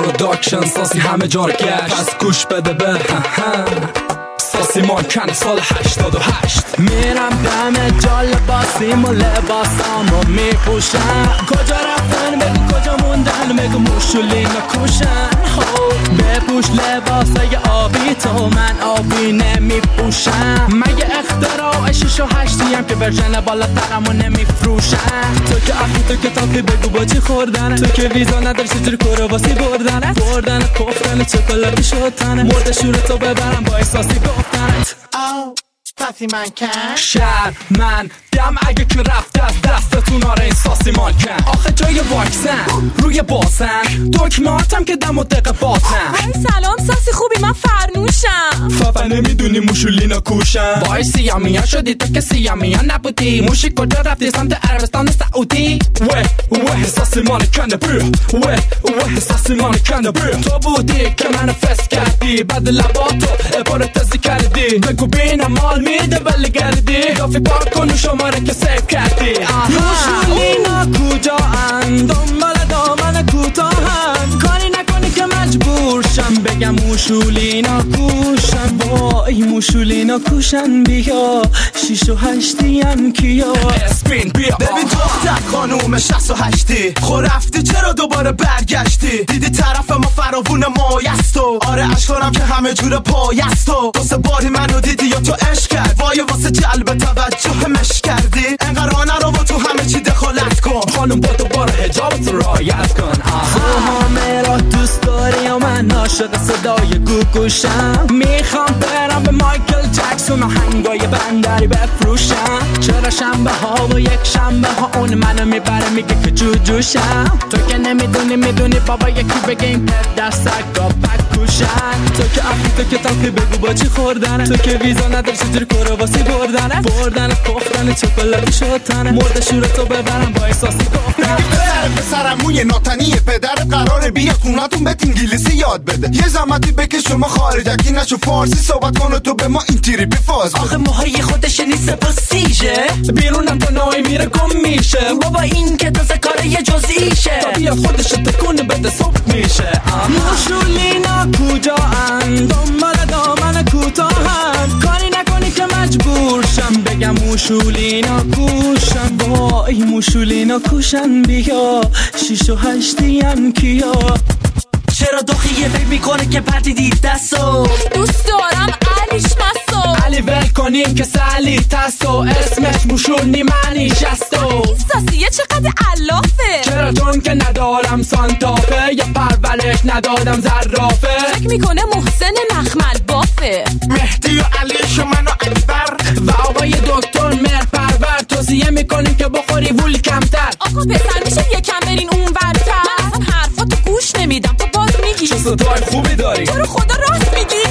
پروداکشن ساسی همه جا رو گشت، پس گوش بده به ساسی مانکن سال 88. میرم دم جا لباسیم و لباسامو میپوشم، کجا رفتن بگو کجا موندن، بگو موشولین و کوشن. بپوش لباسای آبی تو، من آبی نمیپوشم. مگه اختراع 6 و 8یم که ورژن بالاترمو نمیفروشم. تو که اخی تو که تاپی بگو با چی خوردنه، تو که ویزا نداری چجوری کرواسی بردنت، بردن کفتن چکلاتی شدنه، مرد شورتو ببرم با احساسی گفتنت. ساسی مانکن شهر من دم اگه که رفته از دستتون آره این ساسی مانکن. آخه جای واکسن روی باسن، دکماتم که دم و دقه باتن. سلام ساسی خوبی؟ من فرنوشم. فقط نمیدونی موشولینا کوشن. وای سیامیا شدی تو که سیامیا نبودی، موشی کجا رفتی سمت عربستان سعودی. وه ساسی مانکن برو، وه ساسی مانکن برو. تو بودی که منو فس کردی، بعد لباتو ابارتزی کردی، بگو بینم مال میده ولی گردی، دافی پاک کن شماره که سیف کردی. موشولینا کجا اند، دنبال دامن کوتاهن، کاری نکنی که مجبور شم بگم موشولینا کوشن. وای موشولینا کوشن، بیا 6 و 8یم کیا. اسپین بیا ببین دختر خانوم 68، خو رفتی چرا دوباره برگشتی، دیدی طرف ما فراوون مایستو. آره اشکارم که همه جور پایستو، دو سه باری منو دیدی یا تو عشق کرد، وای واسه جلب توجه مش کردی، انقدر رو با تو همه چی دخالت کن. خانم با دوباره حجابت رو رعایت کن. تو همه را دوست داری و من عاشق صدای گوگوشم، میخوام برم به مایکل جکسون و هنگای بندری بفروشم. چرا شنبه ها و یک شنبه ها اون منو میبره میگه که جوجوشم. تو که نمیدونی میدونی بابا یکی بگه این پد در سگا بکوشن. تو که اخی تو که تاکی بگو با چی خوردنه، تو که ویزا نداری چجوری کرواسی بردنه، بردن کفتن چکلاتی شدنه، مرد شورتو ببرم با احساسی گفتن. پسرم موی ناتنیه، پدرت قراره بیاد خونتون بهت انگلیسی یاد بده، یه زحمتی بکش شما خارجکی نشو فارسی صحبت کن و تو به ما این تیری بفاز. آخه موهای خودش نیست پسیجه، بیرونم تا نای میره گم میشه، بابا این که تازه کار یه جزئیشه، تا بیا خودش تکون بده صبح میشه. موشولینا کجا اند، دنبال دامن کوتاهن، کاری نکنی که مجبور شم بگم موشولینا کوشن. وای موشولینا کوشن، بیا 6 و 8یم کیا. چرا دخیه فکر میکنه که پردیدی دستو، دوست دارم علیش مسو، علی ول کنیم که سالی تستو، اسمش موشونی معنی شستو. این ساسیه چقدر علافه، چرا چون که ندارم سانتافه، یا پرورش ندادم زرافه. فکر میکنه محسن نخمل بافه، مهدی و علیش و من و اکبر و آقای دکتر مهر پرور، توصیه میکنیم که بخوری وول کمتر. آقا پسر میشه یکم برین اون ورتر، من اصلا حرفاتو گوش نمیدم تو باز میگی. چه صدای خوبی داری، تو رو خدا راست میگی.